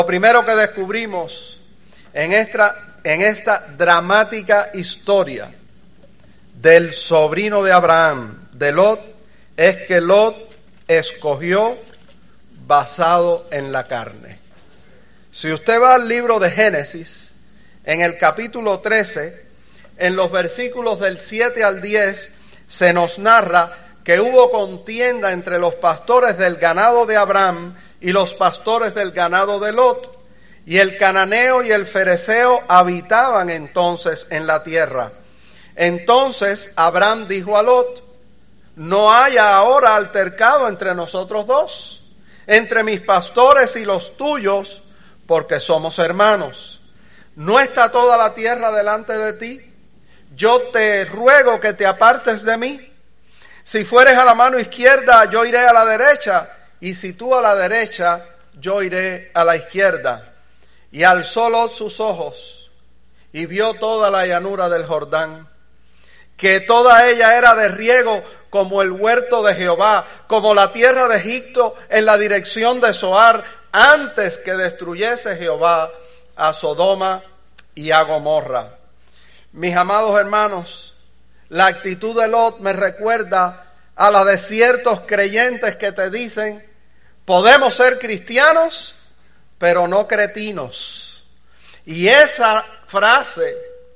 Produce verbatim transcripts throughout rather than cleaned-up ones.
Lo primero que descubrimos en esta, en esta dramática historia del sobrino de Abraham, de Lot, es que Lot escogió basado en la carne. Si usted va al libro de Génesis, en el capítulo trece, en los versículos del siete al diez, se nos narra que hubo contienda entre los pastores del ganado de Abraham y los pastores del ganado de Lot, y el cananeo y el fereceo habitaban entonces en la tierra. Entonces Abraham dijo a Lot: no haya ahora altercado entre nosotros dos, entre mis pastores y los tuyos, porque somos hermanos. ¿No está toda la tierra delante de ti? Yo te ruego que te apartes de mí. Si fueres a la mano izquierda, yo iré a la derecha, y si tú a la derecha, yo iré a la izquierda. Y alzó Lot sus ojos, y vio toda la llanura del Jordán, que toda ella era de riego como el huerto de Jehová, como la tierra de Egipto en la dirección de Zoar, antes que destruyese Jehová a Sodoma y a Gomorra. Mis amados hermanos, la actitud de Lot me recuerda a la de ciertos creyentes que te dicen: podemos ser cristianos, pero no cretinos. Y esa frase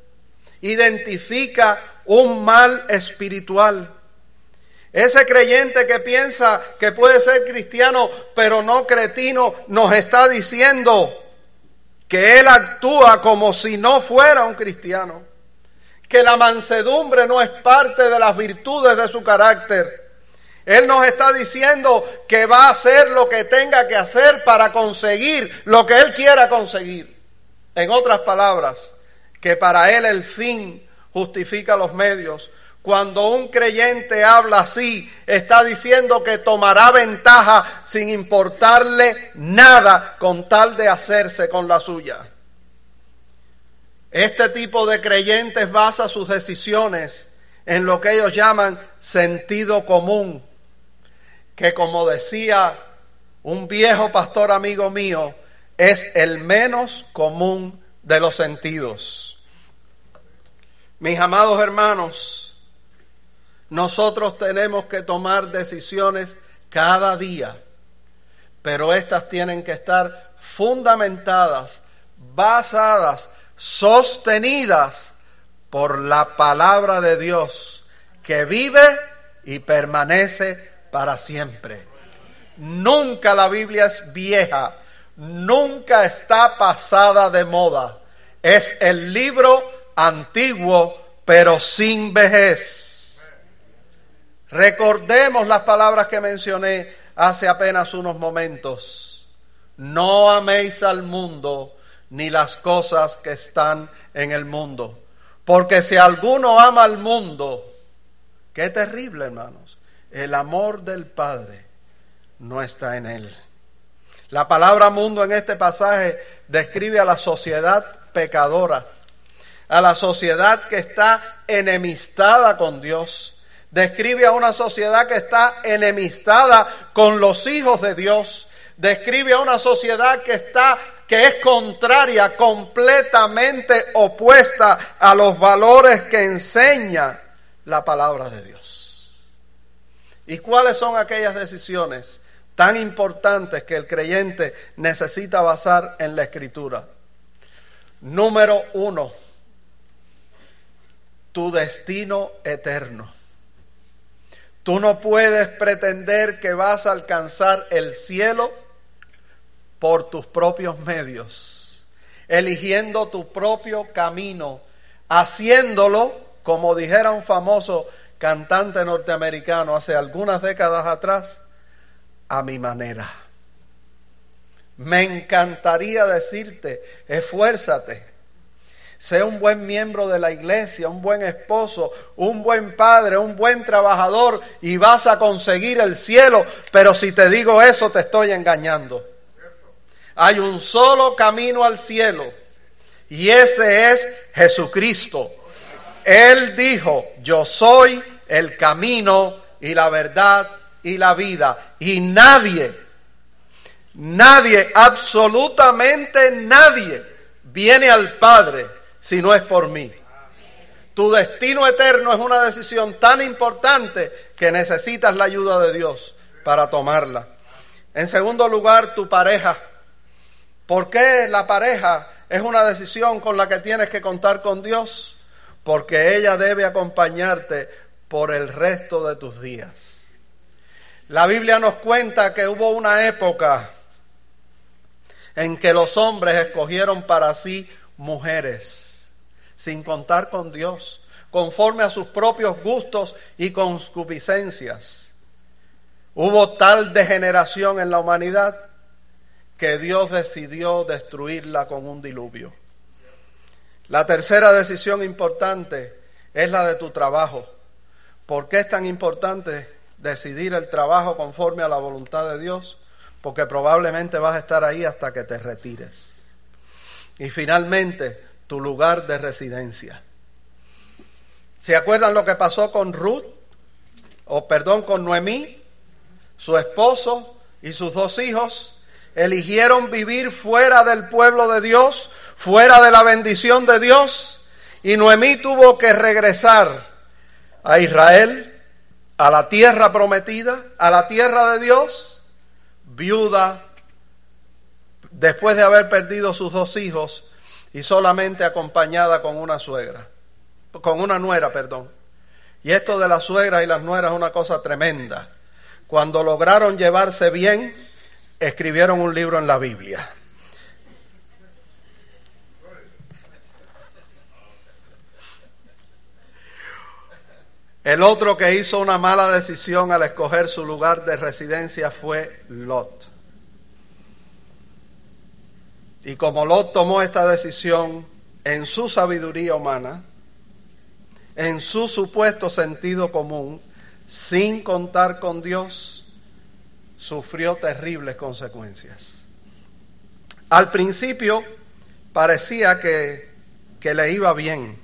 identifica un mal espiritual. Ese creyente que piensa que puede ser cristiano, pero no cretino, nos está diciendo que él actúa como si no fuera un cristiano, que la mansedumbre no es parte de las virtudes de su carácter. Él nos está diciendo que va a hacer lo que tenga que hacer para conseguir lo que él quiera conseguir. En otras palabras, que para él el fin justifica los medios. Cuando un creyente habla así, está diciendo que tomará ventaja sin importarle nada con tal de hacerse con la suya. Este tipo de creyentes basa sus decisiones en lo que ellos llaman sentido común, que, como decía un viejo pastor amigo mío, es el menos común de los sentidos. Mis amados hermanos, nosotros tenemos que tomar decisiones cada día, pero estas tienen que estar fundamentadas, basadas, sostenidas por la palabra de Dios, que vive y permanece para siempre. Nunca la Biblia es vieja, nunca está pasada de moda. Es el libro antiguo, pero sin vejez. Recordemos las palabras que mencioné hace apenas unos momentos. No améis al mundo ni las cosas que están en el mundo. Porque si alguno ama al mundo, qué terrible, hermanos, el amor del Padre no está en él. La palabra mundo en este pasaje describe a la sociedad pecadora, a la sociedad que está enemistada con Dios. Describe a una sociedad que está enemistada con los hijos de Dios. Describe a una sociedad que está que es contraria, completamente opuesta a los valores que enseña la palabra de Dios. ¿Y cuáles son aquellas decisiones tan importantes que el creyente necesita basar en la Escritura? Número uno, tu destino eterno. Tú no puedes pretender que vas a alcanzar el cielo por tus propios medios, eligiendo tu propio camino, haciéndolo, como dijera un famoso cantante norteamericano hace algunas décadas atrás, a mi manera. Me encantaría decirte, esfuérzate, sé un buen miembro de la iglesia, un buen esposo, un buen padre, un buen trabajador, y vas a conseguir el cielo. Pero si te digo eso, te estoy engañando. Hay un solo camino al cielo, y ese es Jesucristo. Él dijo: yo soy el camino y la verdad y la vida, y nadie, Nadie, absolutamente nadie, viene al Padre si no es por mí. Tu destino eterno es una decisión tan importante que necesitas la ayuda de Dios para tomarla. En segundo lugar, tu pareja. ¿Por qué la pareja es una decisión con la que tienes que contar con Dios? Porque ella debe acompañarte por el resto de tus días. La Biblia nos cuenta que hubo una época en que los hombres escogieron para sí mujeres, sin contar con Dios, conforme a sus propios gustos y concupiscencias. Hubo tal degeneración en la humanidad que Dios decidió destruirla con un diluvio. La tercera decisión importante es la de tu trabajo. ¿Por qué es tan importante decidir el trabajo conforme a la voluntad de Dios? Porque probablemente vas a estar ahí hasta que te retires. Y finalmente, tu lugar de residencia. ¿Se acuerdan lo que pasó con Ruth? O perdón, con Noemí. Su esposo y sus dos hijos eligieron vivir fuera del pueblo de Dios, fuera de la bendición de Dios. Y Noemí tuvo que regresar a Israel, a la tierra prometida, a la tierra de Dios, viuda, después de haber perdido sus dos hijos y solamente acompañada con una suegra, con una nuera, perdón. Y esto de las suegras y las nueras es una cosa tremenda. Cuando lograron llevarse bien, escribieron un libro en la Biblia. El otro que hizo una mala decisión al escoger su lugar de residencia fue Lot. Y como Lot tomó esta decisión en su sabiduría humana, en su supuesto sentido común, sin contar con Dios, sufrió terribles consecuencias. Al principio parecía que, que le iba bien,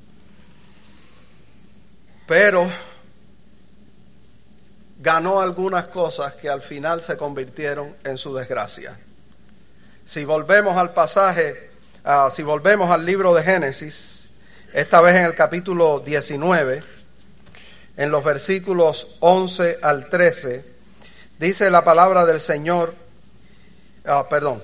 pero ganó algunas cosas que al final se convirtieron en su desgracia. Si volvemos al pasaje, uh, si volvemos al libro de Génesis, esta vez en el capítulo diecinueve, en los versículos once al trece, dice la palabra del Señor, uh, perdón,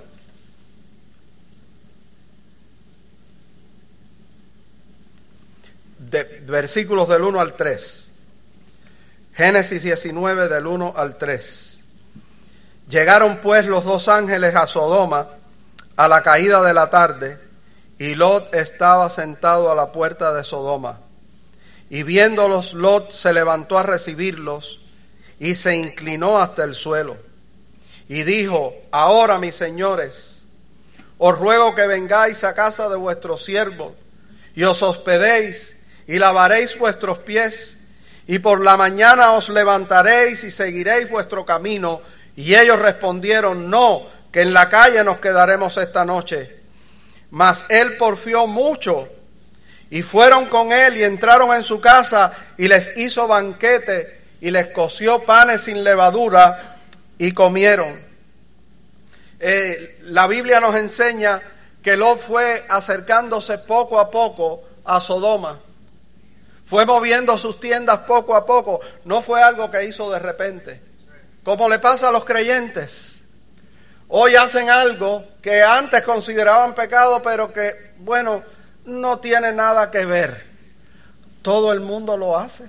de, versículos del uno al tres, Génesis diecinueve del uno al tres. Llegaron pues los dos ángeles a Sodoma a la caída de la tarde, y Lot estaba sentado a la puerta de Sodoma. Y viéndolos, Lot se levantó a recibirlos y se inclinó hasta el suelo. Y dijo: ahora, mis señores, os ruego que vengáis a casa de vuestro siervo y os hospedéis y lavaréis vuestros pies, y por la mañana os levantaréis y seguiréis vuestro camino. Y ellos respondieron: no, que en la calle nos quedaremos esta noche. Mas él porfió mucho, y fueron con él y entraron en su casa, y les hizo banquete, y les coció panes sin levadura, y comieron. Eh, la Biblia nos enseña que Lot fue acercándose poco a poco a Sodoma. Fue moviendo sus tiendas poco a poco. No fue algo que hizo de repente, como le pasa a los creyentes. Hoy hacen algo que antes consideraban pecado, pero que, bueno, no tiene nada que ver. Todo el mundo lo hace.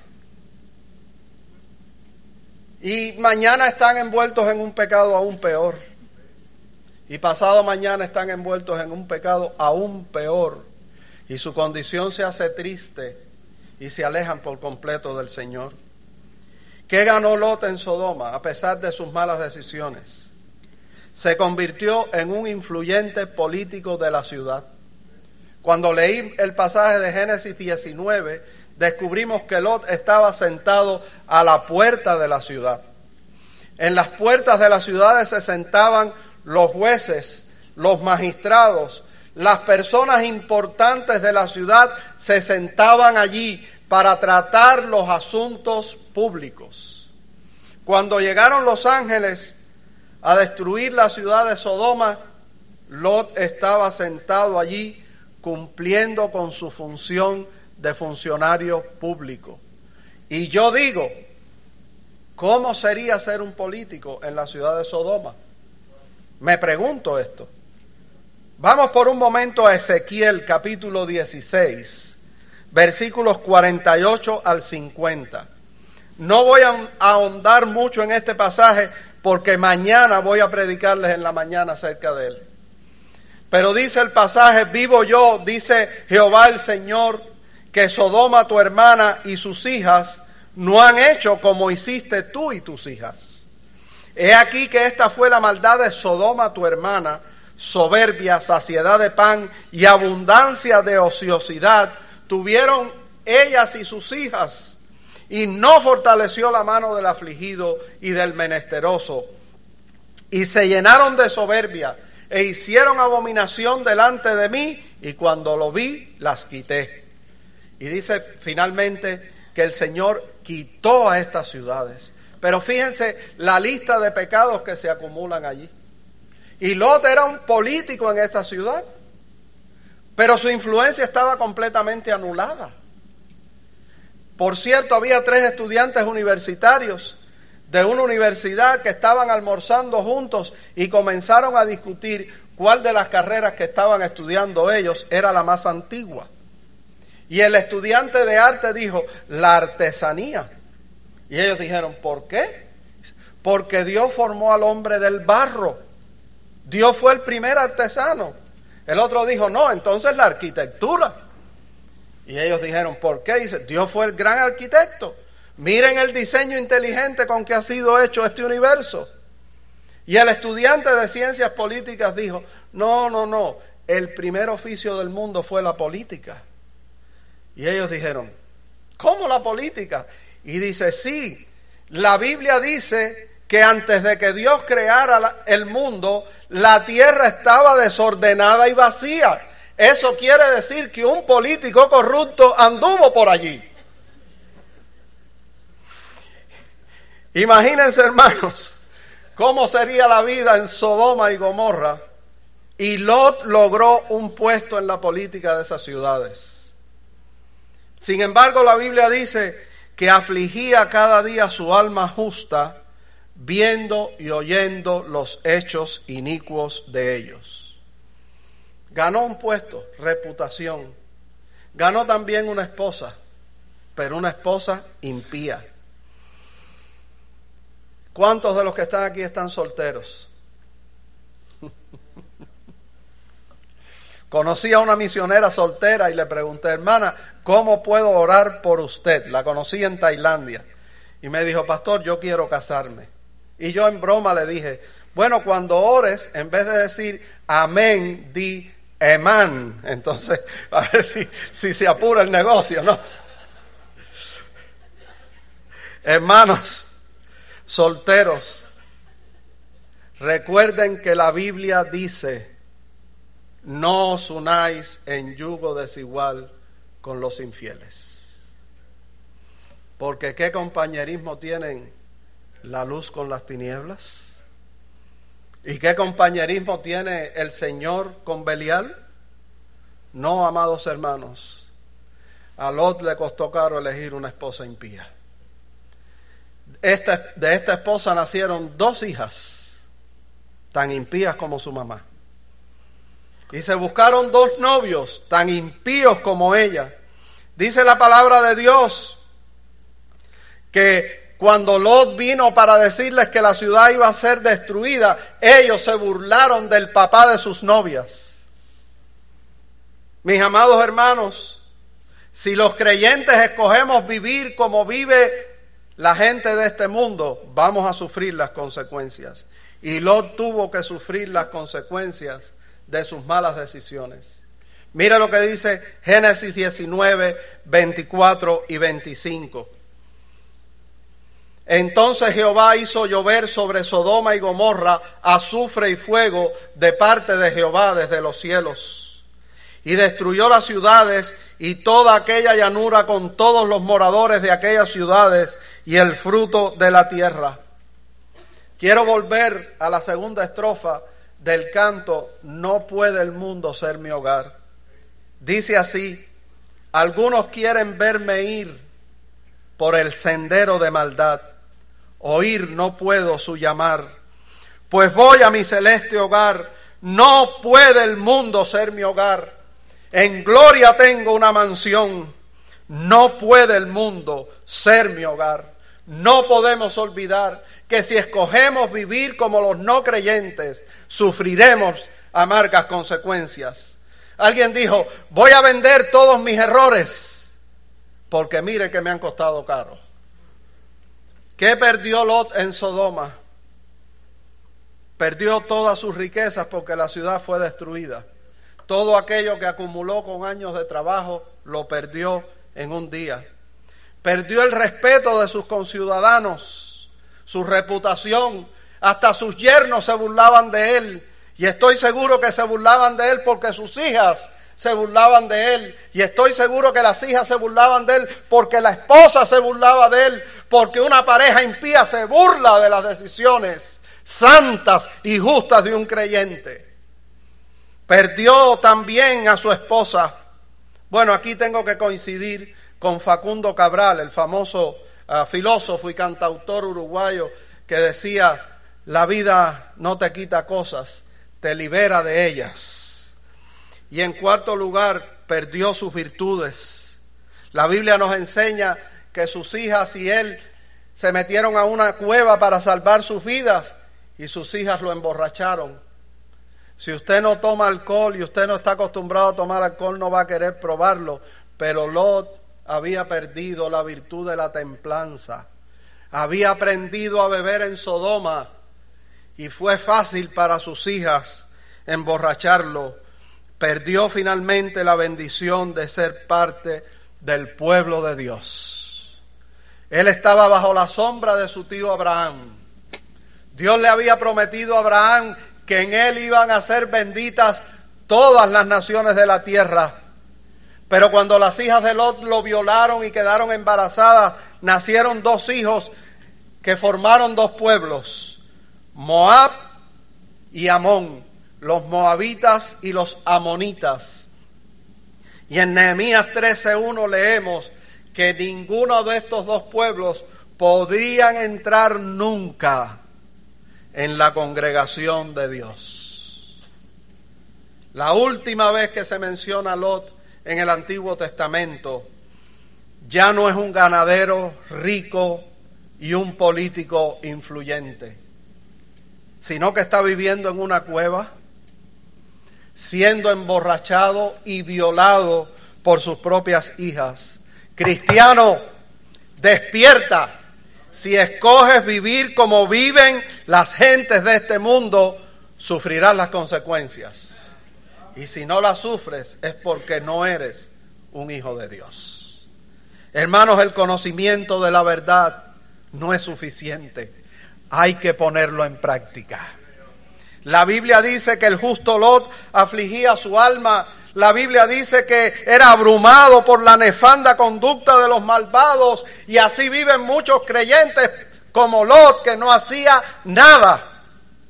Y mañana están envueltos en un pecado aún peor. Y pasado mañana están envueltos en un pecado aún peor. Y su condición se hace triste y se alejan por completo del Señor. ¿Qué ganó Lot en Sodoma a pesar de sus malas decisiones? Se convirtió en un influyente político de la ciudad. Cuando leí el pasaje de Génesis diecinueve, descubrimos que Lot estaba sentado a la puerta de la ciudad. En las puertas de las ciudades se sentaban los jueces, los magistrados, las personas importantes de la ciudad se sentaban allí para tratar los asuntos públicos. Cuando llegaron los ángeles a destruir la ciudad de Sodoma, Lot estaba sentado allí cumpliendo con su función de funcionario público. Y yo digo, ¿cómo sería ser un político en la ciudad de Sodoma? Me pregunto esto. Vamos por un momento a Ezequiel capítulo dieciséis, versículos cuarenta y ocho al cincuenta. No voy a ahondar mucho en este pasaje porque mañana voy a predicarles en la mañana acerca de él. Pero dice el pasaje, vivo yo, dice Jehová el Señor, que Sodoma tu hermana y sus hijas no han hecho como hiciste tú y tus hijas. He aquí que esta fue la maldad de Sodoma tu hermana, soberbia, saciedad de pan y abundancia de ociosidad tuvieron ellas y sus hijas, y no fortaleció la mano del afligido y del menesteroso, y se llenaron de soberbia e hicieron abominación delante de mí, y cuando lo vi las quité. Y dice finalmente que el Señor quitó a estas ciudades. Pero fíjense la lista de pecados que se acumulan allí. Y Lot era un político en esta ciudad, pero su influencia estaba completamente anulada. Por cierto, había tres estudiantes universitarios de una universidad que estaban almorzando juntos y comenzaron a discutir cuál de las carreras que estaban estudiando ellos era la más antigua. Y el estudiante de arte dijo, la artesanía. Y ellos dijeron, ¿por qué? Porque Dios formó al hombre del barro. Dios fue el primer artesano. El otro dijo, no, entonces la arquitectura. Y ellos dijeron, ¿por qué? Dice, Dios fue el gran arquitecto. Miren el diseño inteligente con que ha sido hecho este universo. Y el estudiante de ciencias políticas dijo, no, no, no, el primer oficio del mundo fue la política. Y ellos dijeron, ¿cómo la política? Y dice, sí, la Biblia dice que antes de que Dios creara la, el mundo, la tierra estaba desordenada y vacía. Eso quiere decir que un político corrupto anduvo por allí. Imagínense, hermanos, cómo sería la vida en Sodoma y Gomorra, y Lot logró un puesto en la política de esas ciudades. Sin embargo, la Biblia dice que afligía cada día su alma justa, viendo y oyendo los hechos inicuos de ellos. Ganó un puesto, reputación. Ganó también una esposa, pero una esposa impía. ¿Cuántos de los que están aquí están solteros? Conocí a una misionera soltera y le pregunté, hermana, ¿cómo puedo orar por usted? La conocí en Tailandia. Y me dijo, pastor, yo quiero casarme. Y yo en broma le dije, bueno, cuando ores, en vez de decir amén, di emán. Entonces, a ver si, si se apura el negocio, ¿no? Hermanos solteros, recuerden que la Biblia dice, no os unáis en yugo desigual con los infieles. Porque ¿qué compañerismo tienen la luz con las tinieblas? ¿Y qué compañerismo tiene el Señor con Belial? No, amados hermanos, a Lot le costó caro elegir una esposa impía. Esta, de esta esposa nacieron dos hijas, tan impías como su mamá. Y se buscaron dos novios, tan impíos como ella. Dice la palabra de Dios que cuando Lot vino para decirles que la ciudad iba a ser destruida, ellos se burlaron del papá de sus novias. Mis amados hermanos, si los creyentes escogemos vivir como vive la gente de este mundo, vamos a sufrir las consecuencias. Y Lot tuvo que sufrir las consecuencias de sus malas decisiones. Mira lo que dice Génesis diecinueve, veinticuatro y veinticinco. Entonces Jehová hizo llover sobre Sodoma y Gomorra azufre y fuego de parte de Jehová desde los cielos, y destruyó las ciudades y toda aquella llanura con todos los moradores de aquellas ciudades y el fruto de la tierra. Quiero volver a la segunda estrofa del canto, no puede el mundo ser mi hogar. Dice así: algunos quieren verme ir por el sendero de maldad, oír no puedo su llamar, pues voy a mi celeste hogar, no puede el mundo ser mi hogar. En gloria tengo una mansión, no puede el mundo ser mi hogar. No podemos olvidar que si escogemos vivir como los no creyentes, sufriremos amargas consecuencias. Alguien dijo, voy a vender todos mis errores, porque mire que me han costado caro. ¿Qué perdió Lot en Sodoma? Perdió todas sus riquezas porque la ciudad fue destruida. Todo aquello que acumuló con años de trabajo lo perdió en un día. Perdió el respeto de sus conciudadanos, su reputación. Hasta sus yernos se burlaban de él. Y estoy seguro que se burlaban de él porque sus hijas se burlaban de él. Y estoy seguro que las hijas se burlaban de él porque la esposa se burlaba de él. Porque una pareja impía se burla de las decisiones santas y justas de un creyente. Perdió también a su esposa. Bueno, aquí tengo que coincidir con Facundo Cabral, el famoso uh, filósofo y cantautor uruguayo, que decía, la vida no te quita cosas, te libera de ellas. Y en cuarto lugar, perdió sus virtudes. La Biblia nos enseña que sus hijas y él se metieron a una cueva para salvar sus vidas y sus hijas lo emborracharon. Si usted no toma alcohol y usted no está acostumbrado a tomar alcohol, no va a querer probarlo. Pero Lot había perdido la virtud de la templanza. Había aprendido a beber en Sodoma y fue fácil para sus hijas emborracharlo. Perdió finalmente la bendición de ser parte del pueblo de Dios. Él estaba bajo la sombra de su tío Abraham. Dios le había prometido a Abraham que en él iban a ser benditas todas las naciones de la tierra. Pero cuando las hijas de Lot lo violaron y quedaron embarazadas, nacieron dos hijos que formaron dos pueblos, Moab y Amón, los moabitas y los amonitas. Y en Nehemías trece uno leemos que ninguno de estos dos pueblos podrían entrar nunca en la congregación de Dios. La última vez que se menciona a Lot en el Antiguo Testamento, ya no es un ganadero rico y un político influyente, sino que está viviendo en una cueva, siendo emborrachado y violado por sus propias hijas. Cristiano, despierta. Si escoges vivir como viven las gentes de este mundo, sufrirás las consecuencias. Y si no las sufres, es porque no eres un hijo de Dios. Hermanos, el conocimiento de la verdad no es suficiente. Hay que ponerlo en práctica. La Biblia dice que el justo Lot afligía su alma. La Biblia dice que era abrumado por la nefanda conducta de los malvados, y así viven muchos creyentes como Lot, que no hacía nada.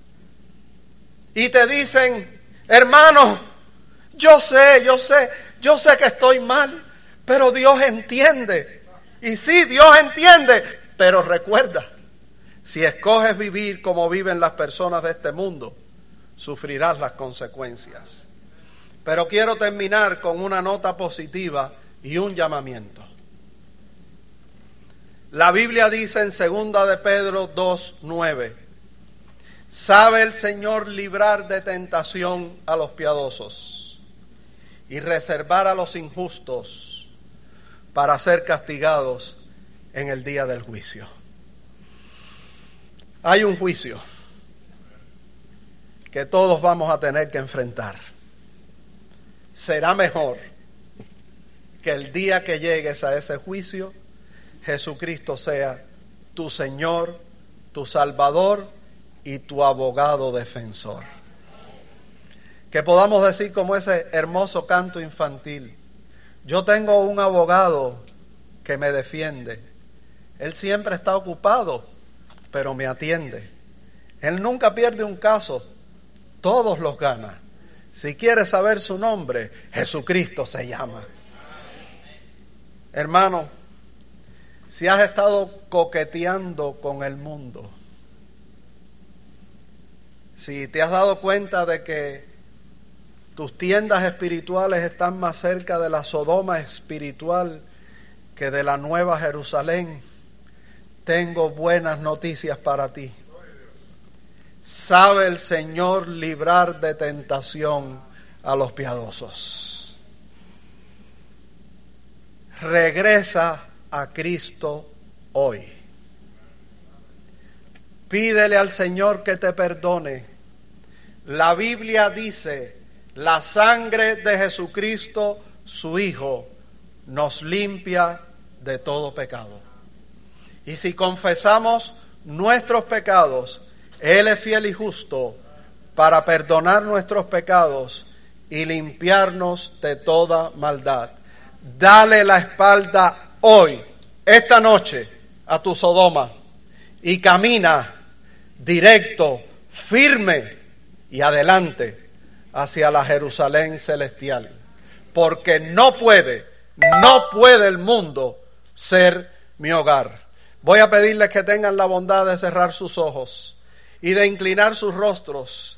Y te dicen, hermano, yo sé, yo sé, yo sé que estoy mal, pero Dios entiende. Y sí, Dios entiende, pero recuerda, si escoges vivir como viven las personas de este mundo, sufrirás las consecuencias. Pero quiero terminar con una nota positiva y un llamamiento. La Biblia dice en segunda de Pedro dos nueve, sabe el Señor librar de tentación a los piadosos y reservar a los injustos para ser castigados en el día del juicio. Hay un juicio que todos vamos a tener que enfrentar. Será mejor que el día que llegues a ese juicio, Jesucristo sea tu Señor, tu Salvador y tu abogado defensor. Que podamos decir como ese hermoso canto infantil, yo tengo un abogado que me defiende. Él siempre está ocupado, pero me atiende. Él nunca pierde un caso, todos los gana. Si quieres saber su nombre, Jesucristo se llama. Hermano, si has estado coqueteando con el mundo, si te has dado cuenta de que tus tiendas espirituales están más cerca de la Sodoma espiritual que de la Nueva Jerusalén, tengo buenas noticias para ti. Sabe el Señor librar de tentación a los piadosos. Regresa a Cristo hoy. Pídele al Señor que te perdone. La Biblia dice: la sangre de Jesucristo, su Hijo, nos limpia de todo pecado. Y si confesamos nuestros pecados, Él es fiel y justo para perdonar nuestros pecados y limpiarnos de toda maldad. Dale la espalda hoy, esta noche, a tu Sodoma y camina directo, firme y adelante hacia la Jerusalén celestial. Porque no puede, no puede el mundo ser mi hogar. Voy a pedirles que tengan la bondad de cerrar sus ojos y de inclinar sus rostros